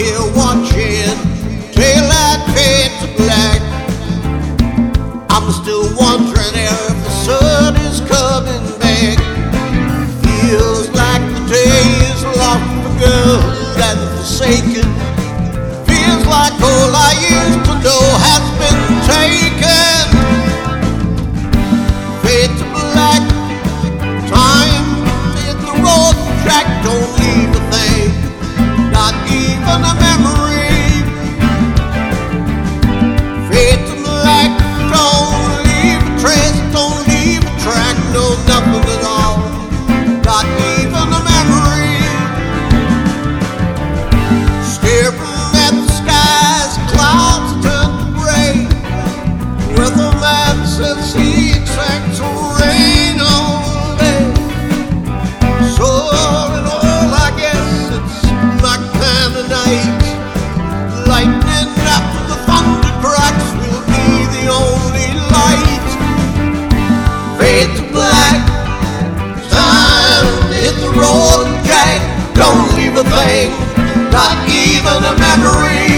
here watching daylight fade to black. I'm still wondering if the sun is coming back. Feels like the day is lost for good and forsaken. Feels like all I used to know has been taken. Fade to black. Time hit the road track. Don't leave a thing, not even a memory. Fade to black. Don't leave a trace. Don't leave a track. No, nothing at all, not even a memory. Staring at the skies, clouds turn to gray. Weatherman says he expects rain all day. So all in all, I guess it's my kind of night. Lightning after the thunder cracks will be the only light. Fade to black. Time to hit the road, Jack. Don't leave a thing, not even a memory.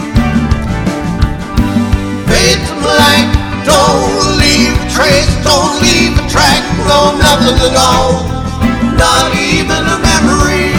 Fade to black. Don't leave a trace. Don't leave a track. No, nothing at all, not even a memory.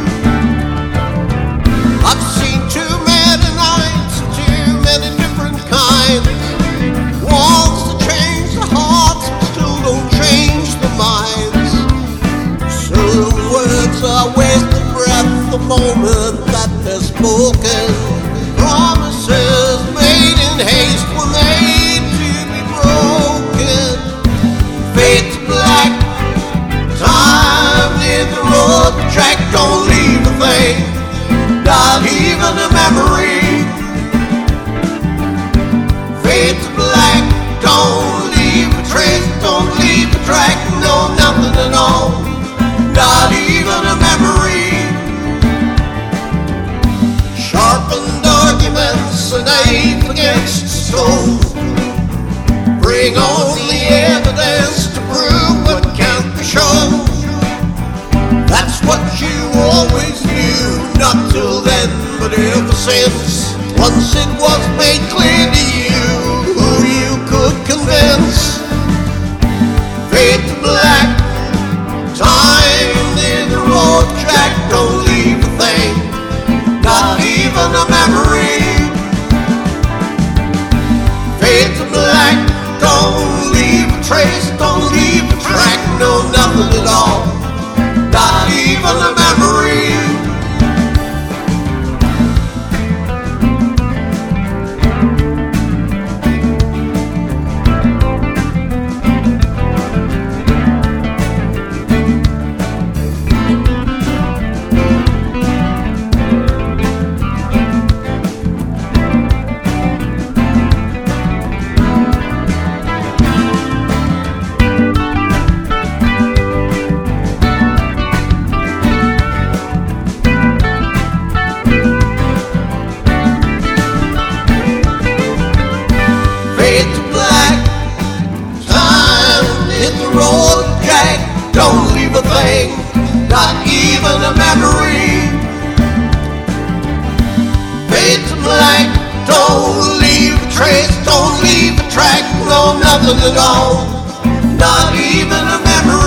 I've seen too many nights, too many different kinds. Walls that change the hearts, but still don't change the minds. Certain words are wasted breath the moment that they're spoken. Promises made in haste were made to be broken. Fade to black. Time in the road track. Don't leave a thing, not even a memory. Fade to black. Don't leave a trace. Don't leave a track. No, nothing at all, not even a memory. Sharpened arguments and aim against the soul. Bring on the evidence to prove what can't be shown. That's what you always knew, not till then, but ever since. Once it was made clear to you who you could convince. Fade to black. Time in the road track. Don't leave a thing, not even a memory. Fade to black. Don't leave a trace. Don't leave a track. No, nothing at all, not even a memory. Fade to black. Time to hit the road, Jack. Don't leave a thing, not even a memory. Fade to black. Don't leave a trace. Don't leave a track. No, nothing at all, not even a memory.